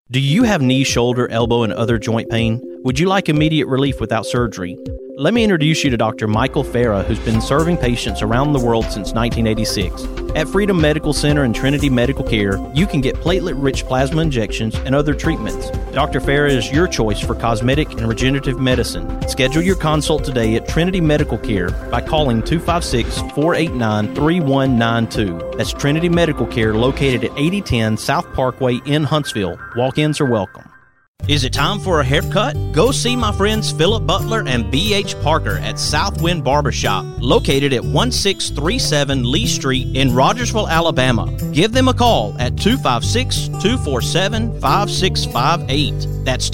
Do you have knee, shoulder, elbow, and other joint pain? Would you like immediate relief without surgery? Let me introduce you to Dr. Michael Farah, who's been serving patients around the world since 1986. At Freedom Medical Center and Trinity Medical Care, you can get platelet-rich plasma injections and other treatments. Dr. Farah is your choice for cosmetic and regenerative medicine. Schedule your consult today at Trinity Medical Care by calling 256-489-3192. That's Trinity Medical Care, located at 8010 South Parkway in Huntsville. Walk-ins are welcome. Is it time for a haircut? Go see my friends Philip Butler and B.H. Parker at Southwind Barbershop, located at 1637 Lee Street in Rogersville, Alabama. Give them a call at 256-247-5658. That's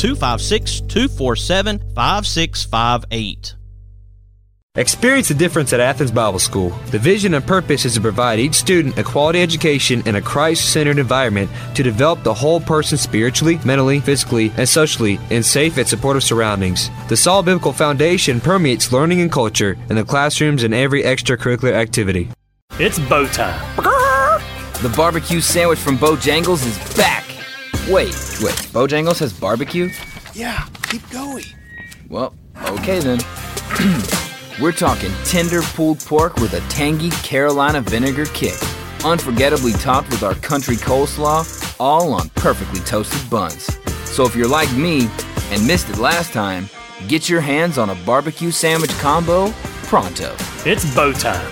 256-247-5658. Experience the difference at Athens Bible School. The vision and purpose is to provide each student a quality education in a Christ-centered environment to develop the whole person spiritually, mentally, physically, and socially in safe and supportive surroundings. The solid biblical foundation permeates learning and culture in the classrooms and every extracurricular activity. It's Bo time. The barbecue sandwich from Bojangles is back. Wait, Bojangles has barbecue? Yeah, keep going. Well, okay then. We're talking tender pulled pork with a tangy Carolina vinegar kick, unforgettably topped with our country coleslaw, all on perfectly toasted buns. So if you're like me and missed it last time, get your hands on a barbecue sandwich combo pronto. It's Bo time.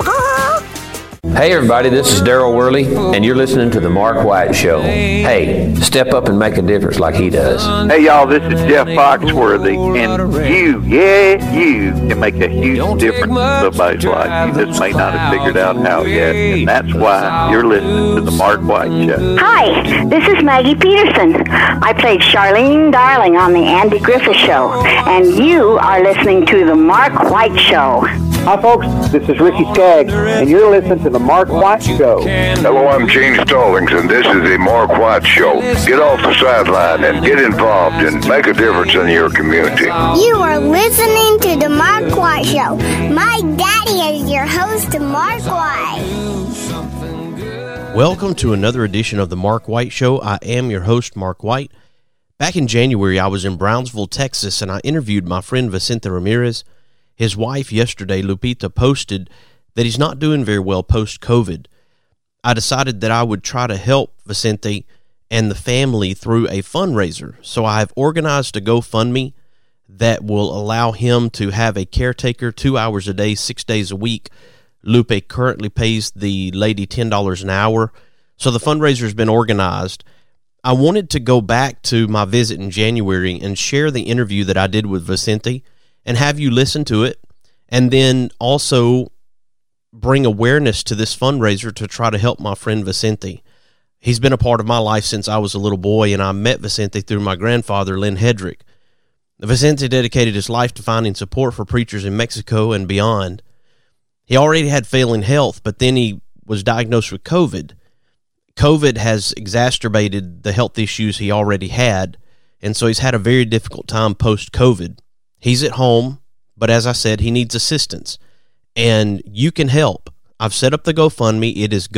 Hey everybody, this is Daryl Worley, and you're listening to The Mark White Show. Hey, step up and make a difference like he does. Hey y'all, this is Jeff Foxworthy, and you can make a huge difference in somebody's life. You just may not have figured out how yet, and that's why you're listening to The Mark White Show. Hi, this is Maggie Peterson. I played Charlene Darling on The Andy Griffith Show, and you are listening to The Mark White Show. Hi folks, this is Ricky Skaggs, and you're listening to The Mark White Show. Hello, I'm Gene Stallings, and this is The Mark White Show. Get off the sideline and get involved and make a difference in your community. You are listening to The Mark White Show. My daddy is your host, Mark White. Welcome to another edition of The Mark White Show. I am your host, Mark White. Back in January, I was in Brownsville, Texas, and I interviewed my friend Vicente Ramirez. His wife yesterday, Lupita, posted that he's not doing very well post-COVID. I decided that I would try to help Vicente and the family through a fundraiser. So I have organized a GoFundMe that will allow him to have a caretaker 2 hours a day, 6 days a week. Lupe currently pays the lady $10 an hour. So the fundraiser has been organized. I wanted to go back to my visit in January and share the interview that I did with Vicente and have you listen to it, and then also bring awareness to this fundraiser to try to help my friend Vicente. He's been a part of my life since I was a little boy, and I met Vicente through my grandfather, Lynn Hedrick. Vicente dedicated his life to finding support for preachers in Mexico and beyond. He already had failing health, but then he was diagnosed with COVID. COVID has exacerbated the health issues he already had, and so he's had a very difficult time post-COVID. He's at home, but as I said, he needs assistance, and you can help. I've set up the GoFundMe. It is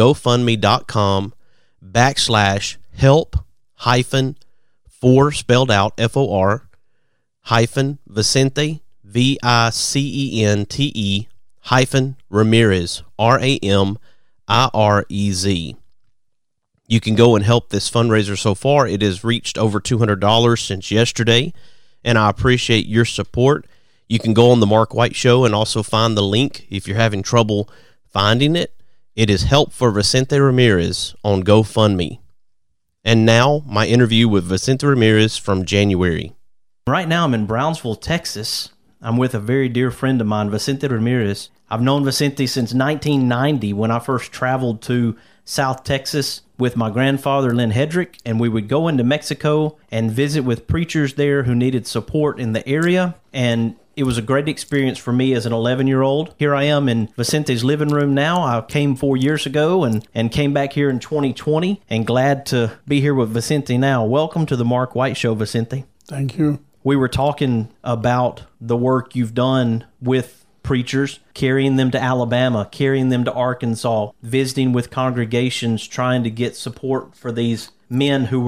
gofundme.com/help-for, spelled out, F-O-R, hyphen Vicente, V-I-C-E-N-T-E, hyphen Ramirez, R-A-M-I-R-E-Z. You can go and help this fundraiser. So far, it has reached over $200 since yesterday, and I appreciate your support. You can go on The Mark White Show and also find the link if you're having trouble finding it. It is Help for Vicente Ramirez on GoFundMe. And now, my interview with Vicente Ramirez from January. Right now, I'm in Brownsville, Texas. I'm with a very dear friend of mine, Vicente Ramirez. I've known Vicente since 1990 when I first traveled to South Texas with my grandfather, Lynn Hedrick, and we would go into Mexico and visit with preachers there who needed support in the area, and it was a great experience for me as an 11-year-old. Here I am in Vicente's living room now. I came 4 years ago and came back here in 2020, and glad to be here with Vicente now. Welcome to the Mark White Show, Vicente. Thank you. We were talking about the work you've done with preachers, carrying them to Alabama, carrying them to Arkansas, visiting with congregations, trying to get support for these men who were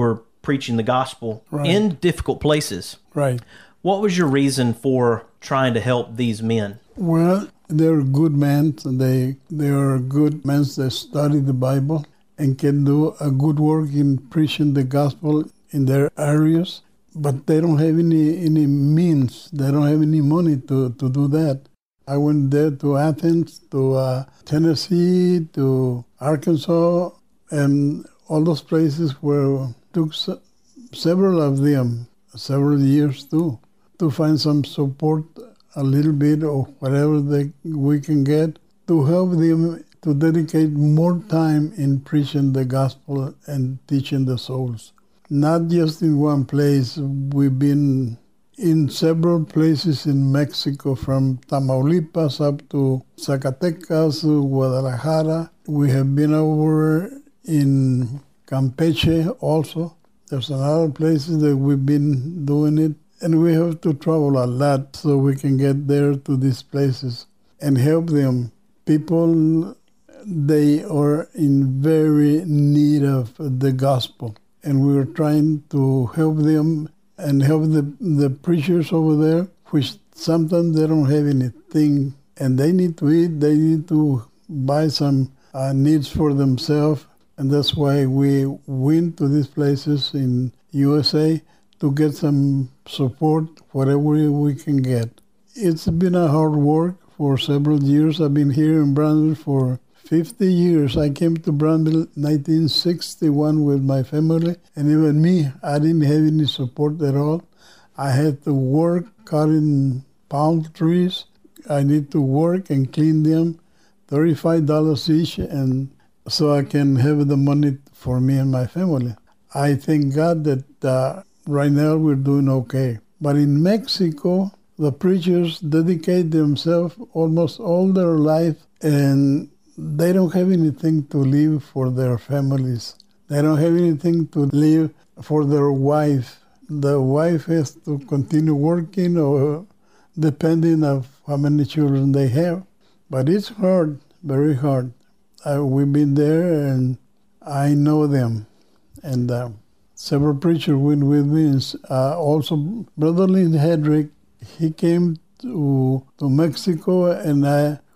preaching the gospel Right. in difficult places. Right. What was your reason for trying to help these men? Well, they're good men. They are good men that study the Bible and can do a good work in preaching the gospel in their areas. But they don't have any means. They don't have any money to do that. I went there to Athens, to Tennessee, to Arkansas, and all those places where took several of them, several years too, to find some support, a little bit of whatever we can get, to help them to dedicate more time in preaching the gospel and teaching the souls. Not just in one place. We've been in several places in Mexico, from Tamaulipas up to Zacatecas, Guadalajara. We have been over in Campeche also. There's another places that we've been doing it. And we have to travel a lot so we can get there to these places and help them. People, they are in very need of the gospel. And we're trying to help them and help the preachers over there, which sometimes they don't have anything, and they need to eat, they need to buy some needs for themselves, and that's why we went to these places in USA to get some support, whatever we can get. It's been a hard work for several years. I've been here in Brownsville for 50 years. I came to Brownsville in 1961 with my family, and even me, I didn't have any support at all. I had to work cutting palm trees. I need to work and clean them, $35 each, and so I can have the money for me and my family. I thank God that right now we're doing okay. But in Mexico, the preachers dedicate themselves almost all their life, and they don't have anything to live for their families. They don't have anything to live for their wife. The wife has to continue working, or depending on how many children they have. But it's hard, very hard. We've been there, and I know them. And several preachers went with me. Also, Brother Lynn Hedrick, he came to Mexico, and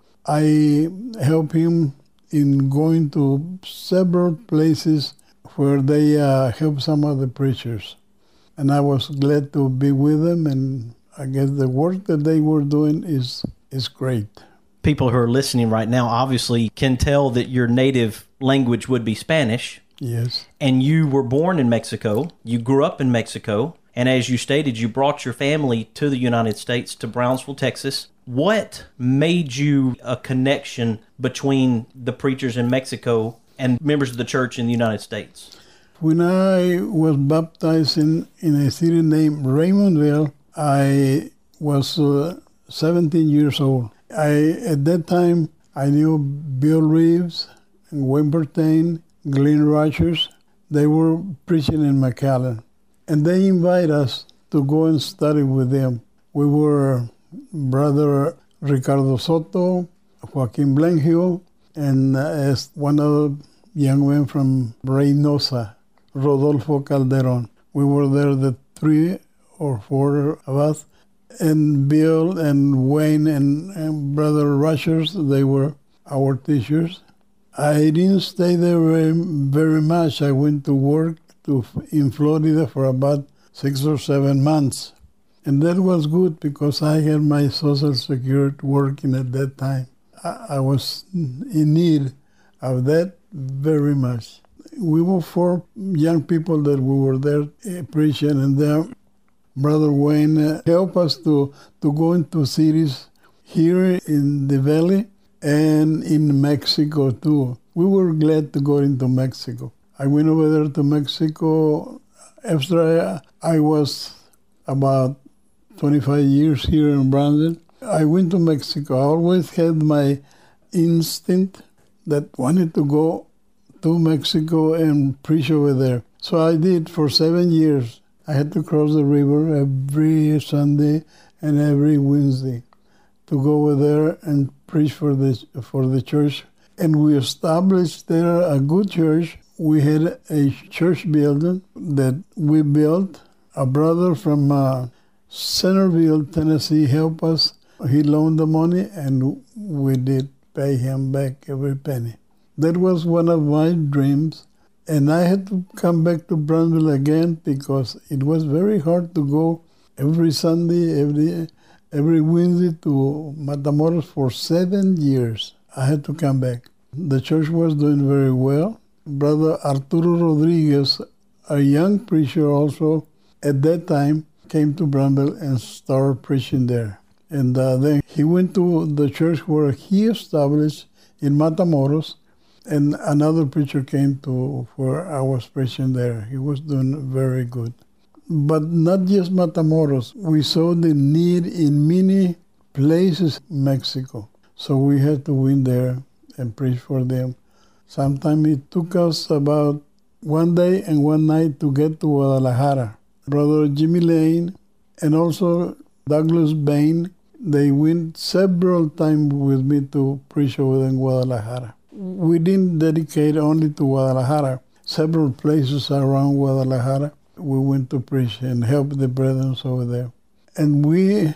I helped him in going to several places where they help some of the preachers. And I was glad to be with them, and I guess the work that they were doing is great. People who are listening right now obviously can tell that your native language would be Spanish. Yes. And you were born in Mexico. You grew up in Mexico. And as you stated, you brought your family to the United States, to Brownsville, Texas. What made you a connection between the preachers in Mexico and members of the church in the United States? When I was baptized in a city named Raymondville, I was 17 years old. At that time, I knew Bill Reeves, Wayne Bertain, Glenn Rogers. They were preaching in McAllen. And they invited us to go and study with them. We were Brother Ricardo Soto, Joaquin Blenhill, and one other young man from Reynosa, Rodolfo Calderon. We were there, the 3 or 4 of us, and Bill and Wayne and Brother Rogers, they were our teachers. I didn't stay there very much. I went to work in Florida for about 6 or 7 months. And that was good because I had my Social Security working at that time. I was in need of that very much. We were 4 young people that we were there preaching, and then Brother Wayne helped us to go into cities here in the valley and in Mexico too. We were glad to go into Mexico. I went over there to Mexico after I was about 25 years here in Brownsville. I went to Mexico. I always had my instinct that wanted to go to Mexico and preach over there. So I did for 7 years. I had to cross the river every Sunday and every Wednesday to go over there and preach for the church. And we established there a good church we had a church building that we built. A brother from Centerville, Tennessee, helped us. He loaned the money, and we did pay him back every penny. That was one of my dreams. And I had to come back to Brownsville again because it was very hard to go every Sunday, every Wednesday to Matamoros for 7 years. I had to come back. The church was doing very well. Brother Arturo Rodriguez, a young preacher also, at that time, came to Brownsville and started preaching there. And then he went to the church where he established in Matamoros, and another preacher came to where I was preaching there. He was doing very good. But not just Matamoros. We saw the need in many places in Mexico. So we had to win there and preach for them. Sometimes it took us about 1 day and 1 night to get to Guadalajara. Brother Jimmy Lane and also Douglas Bain, they went several times with me to preach over in Guadalajara. We didn't dedicate only to Guadalajara. Several places around Guadalajara, we went to preach and help the brethren over there. And we,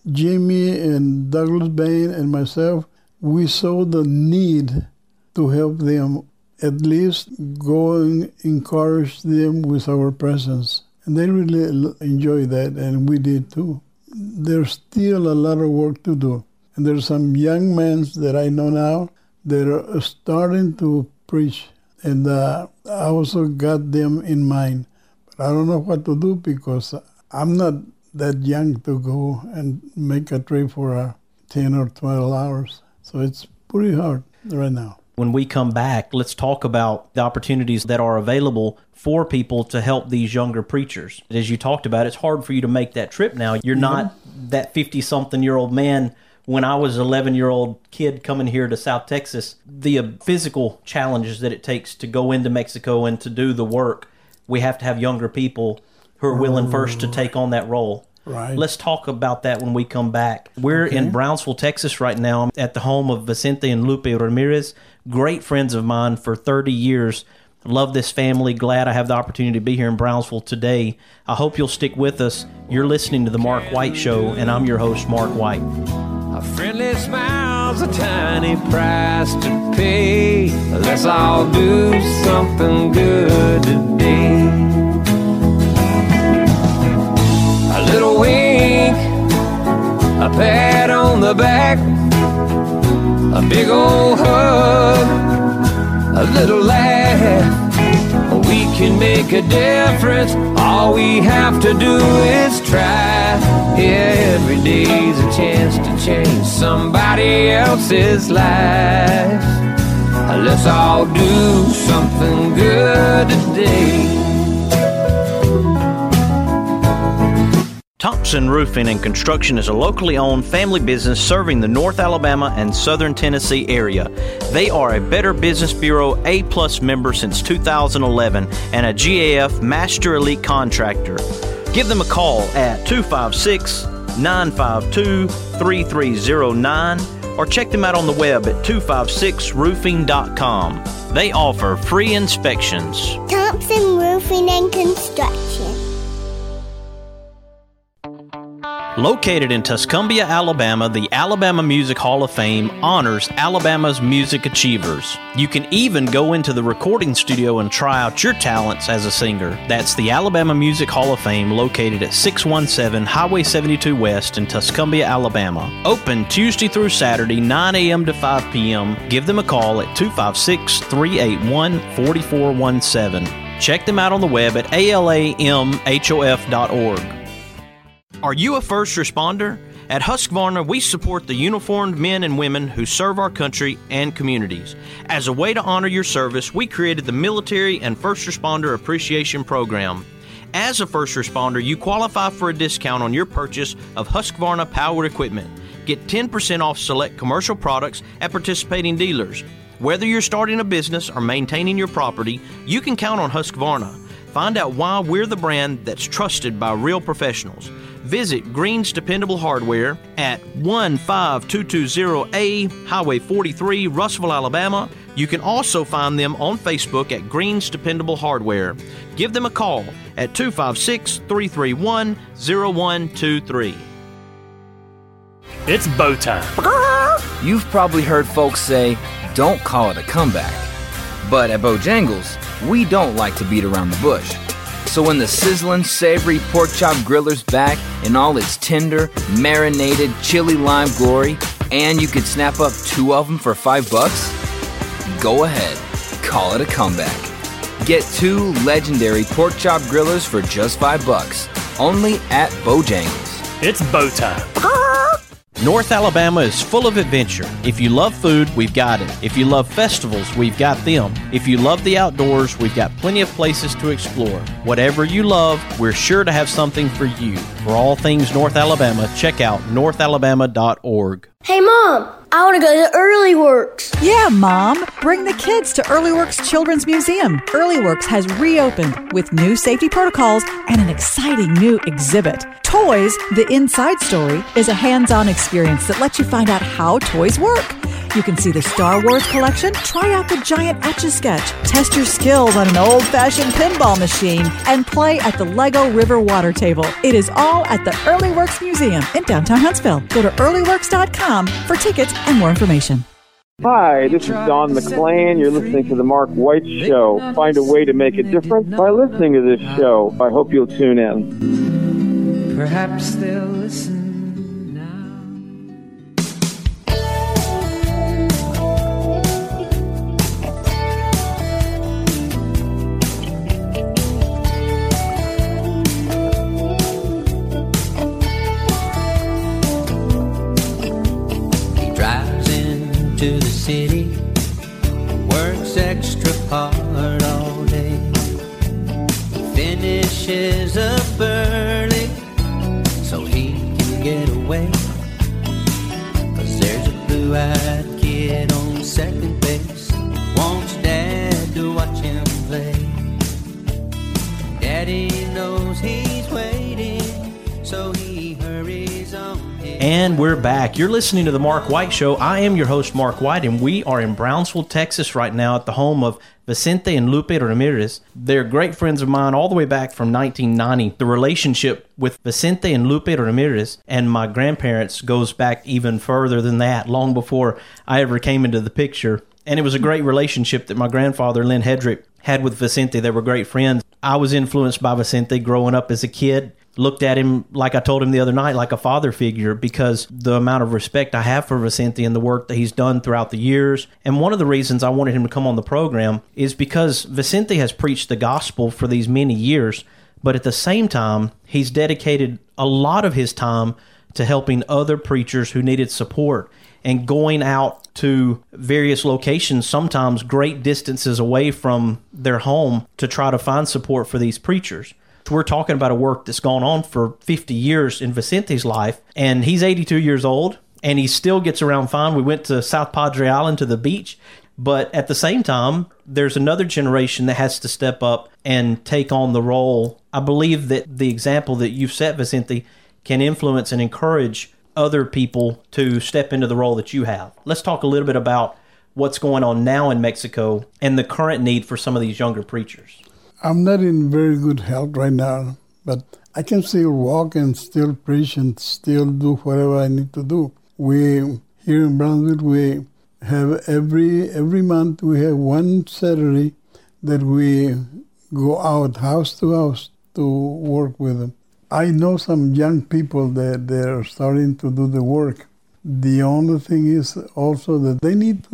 Jimmy and Douglas Bain and myself, we saw the need to help them, at least go and encourage them with our presence. And they really enjoyed that, and we did too. There's still a lot of work to do. And there's some young men that I know now that are starting to preach. And I also got them in mind. But I don't know what to do because I'm not that young to go and make a trip for 10 or 12 hours. So it's pretty hard right now. When we come back, let's talk about the opportunities that are available for people to help these younger preachers. As you talked about, it's hard for you to make that trip now. You're not that 50-something-year-old man. When I was an 11-year-old kid coming here to South Texas, the physical challenges that it takes to go into Mexico and to do the work, we have to have younger people who are willing first to take on that role. Right. Let's talk about that when we come back. We're in Brownsville, Texas right now at the home of Vicente and Lupe Ramirez, great friends of mine for 30 years. Love this family. Glad I have the opportunity to be here in Brownsville today. I hope you'll stick with us. You're listening to The Mark White Show, and I'm your host, Mark White. A friendly smile's a tiny price to pay. Let's all do something good today. A little wink, a pat on the back, a big old hug, a little laugh. We can make a difference. All we have to do is try. Yeah, every day's a chance to change somebody else's life. Let's all do something good today. Thompson Roofing and Construction is a locally owned family business serving the North Alabama and Southern Tennessee area. They are a Better Business Bureau A+ member since 2011 and a GAF Master Elite Contractor. Give them a call at 256-952-3309 or check them out on the web at 256roofing.com. They offer free inspections. Thompson Roofing and Construction. Located in Tuscumbia, Alabama, the Alabama Music Hall of Fame honors Alabama's music achievers. You can even go into the recording studio and try out your talents as a singer. That's the Alabama Music Hall of Fame, located at 617 Highway 72 West in Tuscumbia, Alabama. Open Tuesday through Saturday, 9 a.m. to 5 p.m. Give them a call at 256-381-4417. Check them out on the web at alamhof.org. Are you a first responder? At Husqvarna, we support the uniformed men and women who serve our country and communities. As a way to honor your service, we created the Military and First Responder Appreciation Program. As a first responder, you qualify for a discount on your purchase of Husqvarna powered equipment. Get 10% off select commercial products at participating dealers. Whether you're starting a business or maintaining your property, you can count on Husqvarna. Find out why we're the brand that's trusted by real professionals. Visit Green's Dependable Hardware at 15220A Highway 43, Russellville, Alabama, You can also find them on Facebook at Green's Dependable Hardware. Give them a call at 256-331-0123. It's bow time. You've probably heard folks say, don't call it a comeback. But at Bojangles, we don't like to beat around the bush. So when the sizzling, savory pork chop griller's back in all its tender, marinated, chili lime glory, and you could snap up 2 of them for $5, go ahead, call it a comeback. Get 2 legendary pork chop grillers for just $5, only at Bojangles. It's bow time. North Alabama is full of adventure. If you love food, we've got it. If you love festivals, we've got them. If you love the outdoors, we've got plenty of places to explore. Whatever you love, we're sure to have something for you. For all things North Alabama, check out northalabama.org. Hey, Mom, I want to go to Early Works. Yeah, Mom. Bring the kids to Early Works Children's Museum. Early Works has reopened with new safety protocols and an exciting new exhibit. Toys, The Inside Story, is a hands-on experience that lets you find out how toys work. You can see the Star Wars collection, try out the giant Etch-a-Sketch, test your skills on an old-fashioned pinball machine, and play at the Lego River water table. It is all at the Early Works Museum in downtown Huntsville. Go to earlyworks.com for tickets and more information. Hi, this is Don McClain. You're listening to The Mark White Show. Find a way to make a difference by listening to this show. I hope you'll tune in. Perhaps they'll listen. To the city, works extra hard all day, finishes up early so he can get away, 'cause there's a blue-eyed kid on second base, wants Dad to watch him play. Daddy knows he's waiting, so he hurries on. And we're back. You're listening to The Mark White Show. I am your host, Mark White, and we are in Brownsville, Texas right now at the home of Vicente and Lupe Ramirez. They're great friends of mine all the way back from 1990. The relationship with Vicente and Lupe Ramirez and my grandparents goes back even further than that, long before I ever came into the picture. And it was a great relationship that my grandfather, Lynn Hedrick, had with Vicente. They were great friends. I was influenced by Vicente growing up as a kid. Looked at him, like I told him the other night, like a father figure, because the amount of respect I have for Vicente and the work that he's done throughout the years. And one of the reasons I wanted him to come on the program is because Vicente has preached the gospel for these many years, but at the same time, he's dedicated a lot of his time to helping other preachers who needed support and going out to various locations, sometimes great distances away from their home, to try to find support for these preachers. We're talking about a work that's gone on for 50 years in Vicente's life, and he's 82 years old, and he still gets around fine. We went to South Padre Island to the beach, but at the same time, there's another generation that has to step up and take on the role. I believe that the example that you've set, Vicente, can influence and encourage other people to step into the role that you have. Let's talk a little bit about what's going on now in Mexico and the current need for some of these younger preachers. I'm not in very good health right now, but I can still walk and still preach and still do whatever I need to do. We, here in Brownsville, we have every month we have one Saturday that we go out house to house to work with them. I know some young people that they're starting to do the work. The only thing is also that they need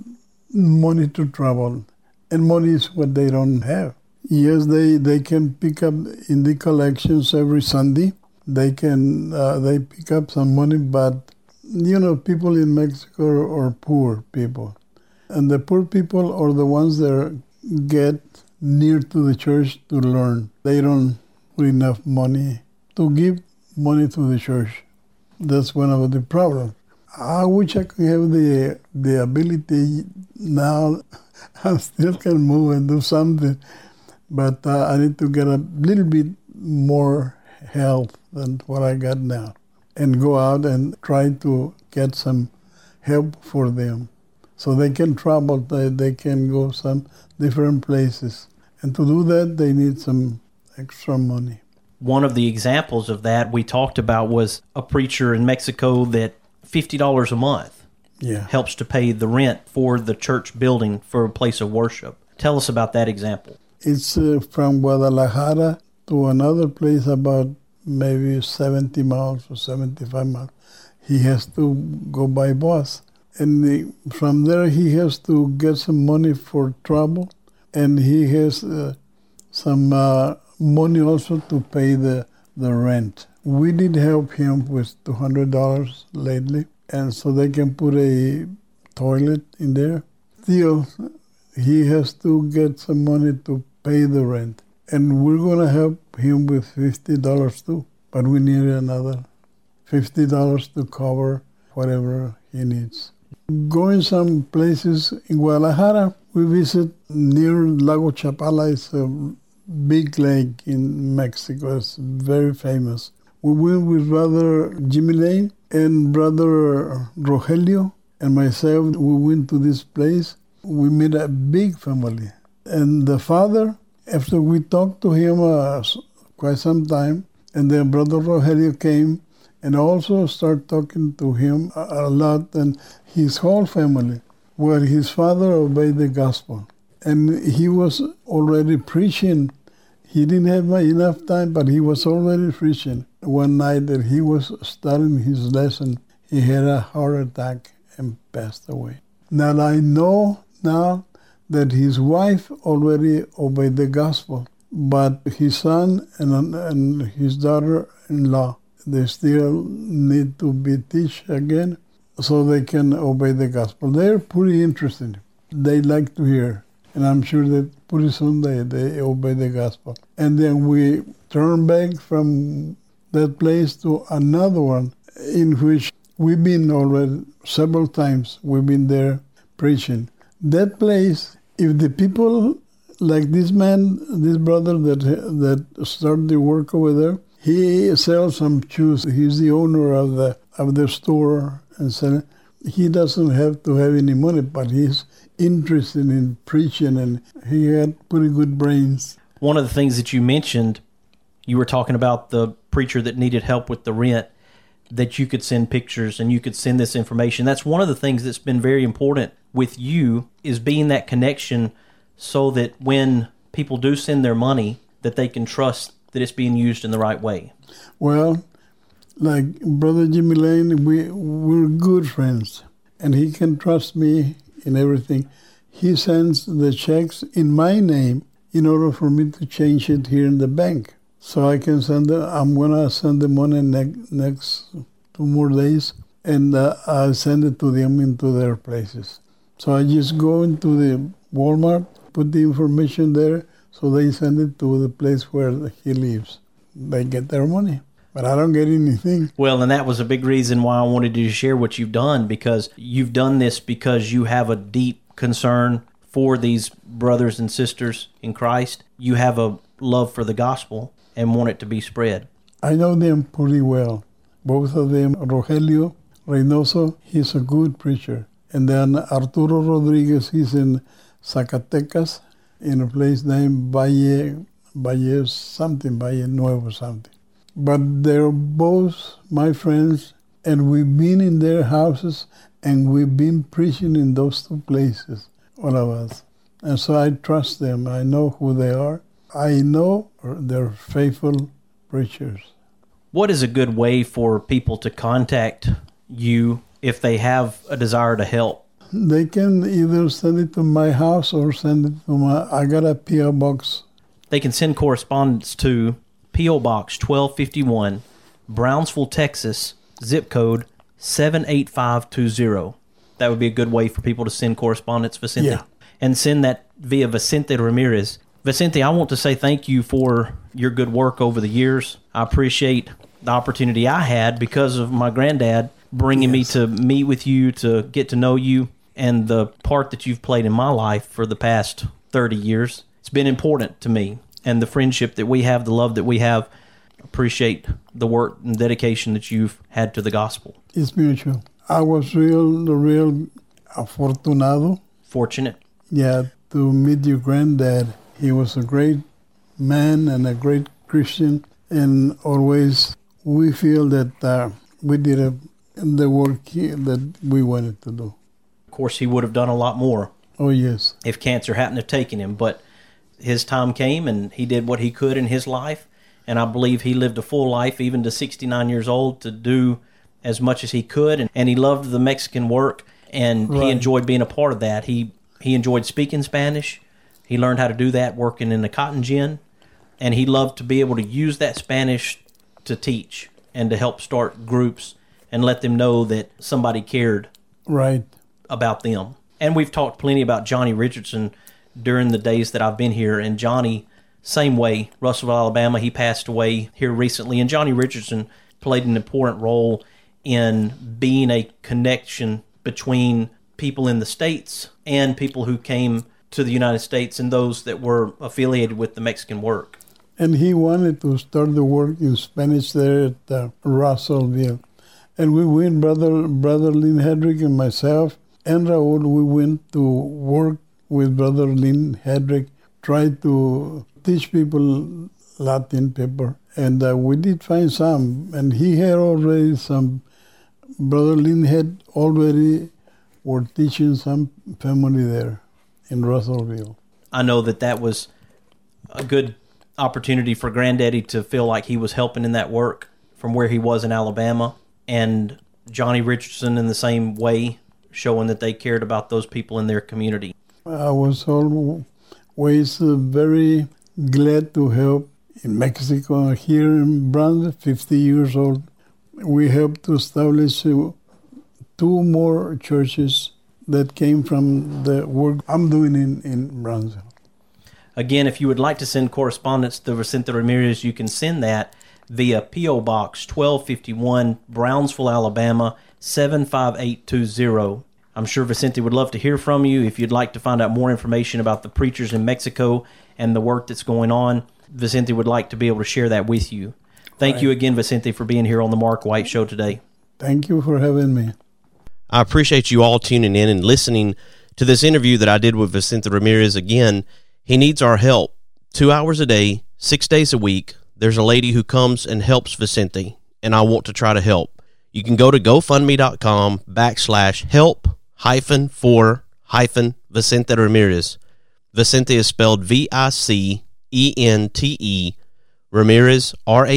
money to travel, and money is what they don't have. Yes, they can pick up in the collections every Sunday. They can they pick up some money, but people in Mexico are poor people, and the poor people are the ones that get near to the church to learn. They don't have enough money to give money to the church. That's one of the problems. I wish I could have the ability now. I still can move and do something. But I need to get a little bit more health than what I got now and go out and try to get some help for them. so they can travel, they can go some different places. And to do that, they need some extra money. One of the examples of that we talked about was a preacher in Mexico that $50 a month helps to pay the rent for the church building for a place of worship. Tell us about that example. It's from Guadalajara to another place about maybe 70 miles or 75 miles. He has to go by bus. And from there, he has to get some money for travel. And he has some money also to pay the rent. We did help him with $200 lately. And so they can put a toilet in there. Still, he has to get some money to pay the rent. And we're going to help him with $50 too. But we need another $50 to cover whatever he needs. Going some places in Guadalajara, we visit near Lago Chapala. It's a big lake in Mexico. It's very famous. We went with Brother Jimmy Lane and Brother Rogelio and myself. We went to this place. We met a big family. And the father, after we talked to him quite some time, and then Brother Rogelio came and also started talking to him a lot, and his whole family, where his father obeyed the gospel. And he was already preaching. He didn't have enough time, but he was already preaching. One night that he was starting his lesson, he had a heart attack and passed away. Now I know now that his wife already obeyed the gospel, but his son and his daughter-in-law, they still need to be taught again so they can obey the gospel. They're pretty interested. They like to hear. And I'm sure that pretty soon they obey the gospel. And then we turn back from that place to another one in which we've been already several times. We've been there preaching. That place, if the people like this man, this brother that started the work over there, he sells some shoes. He's the owner of the store, and so he doesn't have to have any money, but he's interested in preaching, and he had pretty good brains. One of the things that you mentioned, you were talking about the preacher that needed help with the rent, that you could send pictures and you could send this information. That's one of the things that's been very important with you, is being that connection so that when people do send their money, that they can trust that it's being used in the right way. Well, like Brother Jimmy Lane, we're good friends, and he can trust me in everything. He sends the checks in my name in order for me to change it here in the bank. So I can send them. I'm going to send the money next 2 more days, and I'll send it to them into their places. So I just go into the Walmart, put the information there, so they send it to the place where he lives. They get their money, but I don't get anything. Well, and that was a big reason why I wanted to share what you've done, because you've done this because you have a deep concern for these brothers and sisters in Christ. You have a love for the gospel and want it to be spread. I know them pretty well. Both of them, Rogelio Reynoso, he's a good preacher. And then Arturo Rodriguez, he's in Zacatecas, in a place named Valle Nuevo something. But they're both my friends, and we've been in their houses, and we've been preaching in those 2 places, all of us. And so I trust them. I know who they are. I know they're faithful preachers. What is a good way for people to contact you if they have a desire to help? They can either send it to my house or send it to I got a P.O. box. They can send correspondence to P.O. Box 1251, Brownsville, Texas, zip code 78520. That would be a good way for people to send correspondence, Vicente. Yeah. And send that via Vicente Ramirez. Vicente, I want to say thank you for your good work over the years. I appreciate the opportunity I had because of my granddad bringing me to meet with you, to get to know you, and the part that you've played in my life for the past 30 years. It's been important to me, and the friendship that we have, the love that we have. Appreciate the work and dedication that you've had to the gospel. It's mutual. I was real afortunado. Fortunate. Yeah, to meet your granddad. He was a great man and a great Christian, and always we feel that we did the work that we wanted to do. Of course, he would have done a lot more. Oh, yes. If cancer hadn't have taken him, but his time came and he did what he could in his life, and I believe he lived a full life, even to 69 years old, to do as much as he could, and he loved the Mexican work, and he enjoyed being a part of that. He enjoyed speaking Spanish. He learned how to do that working in the cotton gin, and he loved to be able to use that Spanish to teach and to help start groups and let them know that somebody cared about them. And we've talked plenty about Johnny Richardson during the days that I've been here, and Johnny, same way, Russellville, Alabama, he passed away here recently, and Johnny Richardson played an important role in being a connection between people in the States and people who came to the United States and those that were affiliated with the Mexican work. And he wanted to start the work in Spanish there at Russellville. And we went, Brother Lynn Hedrick and myself and Raul, we went to work with Brother Lynn Hedrick, tried to teach people Latin paper. And we did find some. And he had already some, Brother Lynn had already were teaching some family there in Russellville. I know that was a good opportunity for Granddaddy to feel like he was helping in that work from where he was in Alabama. And Johnny Richardson in the same way, showing that they cared about those people in their community. I was always very glad to help in Mexico. Here in Brownsville, 50 years old, we helped to establish 2 more churches that came from the work I'm doing in Brownsville. Again, if you would like to send correspondence to Vicente Ramirez, you can send that via P.O. Box 1251, Brownsville, Alabama, 75820. I'm sure Vicente would love to hear from you. If you'd like to find out more information about the preachers in Mexico and the work that's going on, Vicente would like to be able to share that with you. Thank you again, Vicente, for being here on the Mark White Show today. Thank you for having me. I appreciate you all tuning in and listening to this interview that I did with Vicente Ramirez. Again, he needs our help 2 hours a day, 6 days a week. There's a lady who comes and helps Vicente, and I want to try to help. You can go to GoFundMe.com/help-for-Vicente Ramirez. Vicente is spelled Vicente, Ramirez,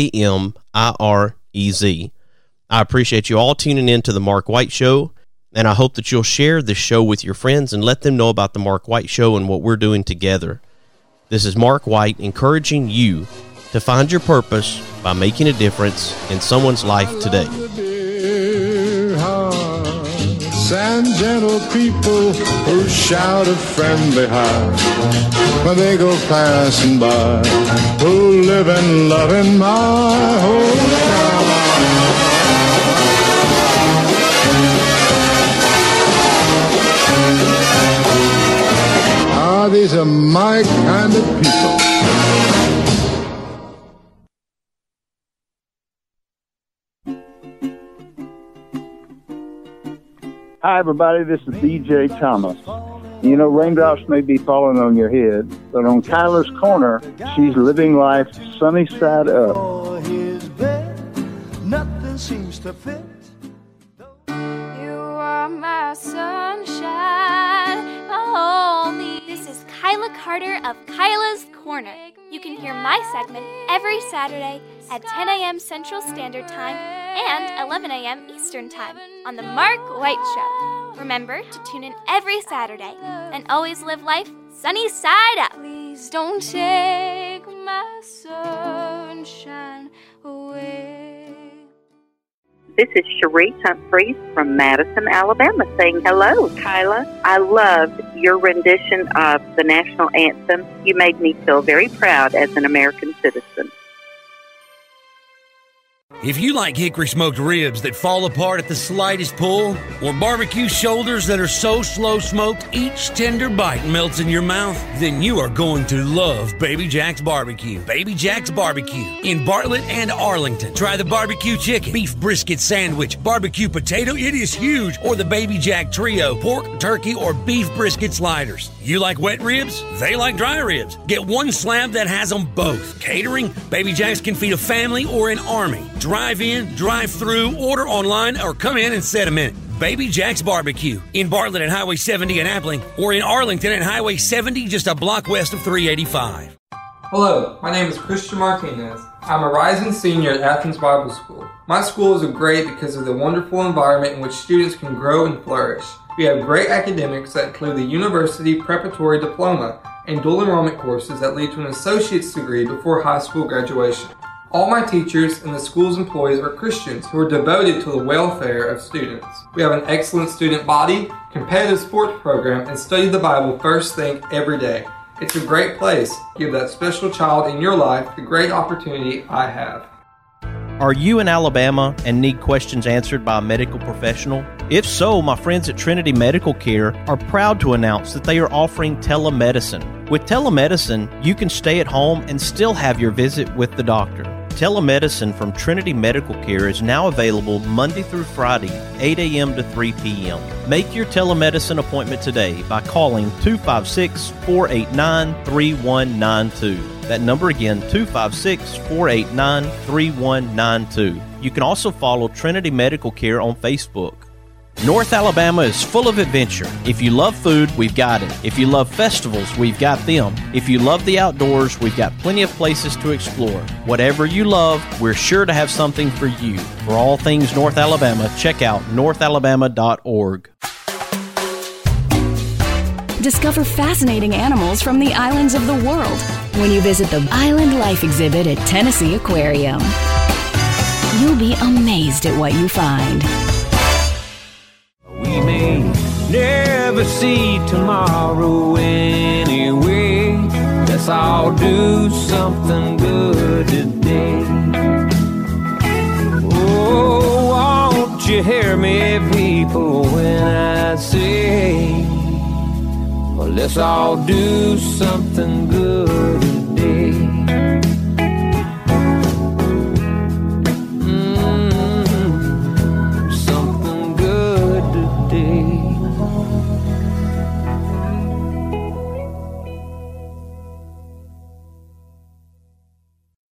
Ramirez. I appreciate you all tuning in to the Mark White Show, and I hope that you'll share this show with your friends and let them know about the Mark White Show and what we're doing together. This is Mark White encouraging you to find your purpose by making a difference in someone's life today. And gentle people who shout a friendly hi when they go passing by, who live and love in my hometown. These are my kind of people. Hi, everybody. This is B.J. Thomas. You know, raindrops may be falling on your head, but on Kyla's Corner, she's living life sunny side up. Nothing seems to fit. You are my sunshine, my only. This is Kyla Carter of Kyla's Corner. You can hear my segment every Saturday at 10 a.m. Central Standard Time and 11 a.m. Eastern Time on The Mark White Show. Remember to tune in every Saturday and always live life sunny side up. Please don't take my sunshine away. This is Cherie Humphreys from Madison, Alabama, saying hello, Kyla. I loved your rendition of the national anthem. You made me feel very proud as an American citizen. If you like hickory smoked ribs that fall apart at the slightest pull, or barbecue shoulders that are so slow smoked each tender bite melts in your mouth, then you are going to love Baby Jack's Barbecue. Baby Jack's Barbecue in Bartlett and Arlington. Try the barbecue chicken, beef brisket sandwich, barbecue potato, it is huge, or the Baby Jack Trio, pork, turkey, or beef brisket sliders. You like wet ribs? They like dry ribs. Get one slab that has them both. Catering? Baby Jack's can feed a family or an army. Drive in, drive through, order online, or come in and set a minute. Baby Jack's Barbecue in Bartlett at Highway 70 in Appling, or in Arlington at Highway 70 just a block west of 385. Hello, my name is Christian Martinez. I'm a rising senior at Athens Bible School. My school is great because of the wonderful environment in which students can grow and flourish. We have great academics that include the University Preparatory Diploma and dual enrollment courses that lead to an associate's degree before high school graduation. All my teachers and the school's employees are Christians who are devoted to the welfare of students. We have an excellent student body, competitive sports program, and study the Bible first thing every day. It's a great place. Give that special child in your life the great opportunity I have. Are you in Alabama and need questions answered by a medical professional? If so, my friends at Trinity Medical Care are proud to announce that they are offering telemedicine. With telemedicine, you can stay at home and still have your visit with the doctor. Telemedicine from Trinity Medical Care is now available Monday through Friday, 8 a.m. to 3 p.m. Make your telemedicine appointment today by calling 256-489-3192. That number again, 256-489-3192. You can also follow Trinity Medical Care on Facebook. North Alabama is full of adventure. If you love food, we've got it. If you love festivals, we've got them. If you love the outdoors, we've got plenty of places to explore. Whatever you love, we're sure to have something for you. For all things North Alabama, check out northalabama.org. Discover fascinating animals from the islands of the world when you visit the Island Life exhibit at Tennessee Aquarium. You'll be amazed at what you find. We may never see tomorrow anyway. Let's all do something good today. Oh, won't you hear me, people, when I say, well, let's all do something good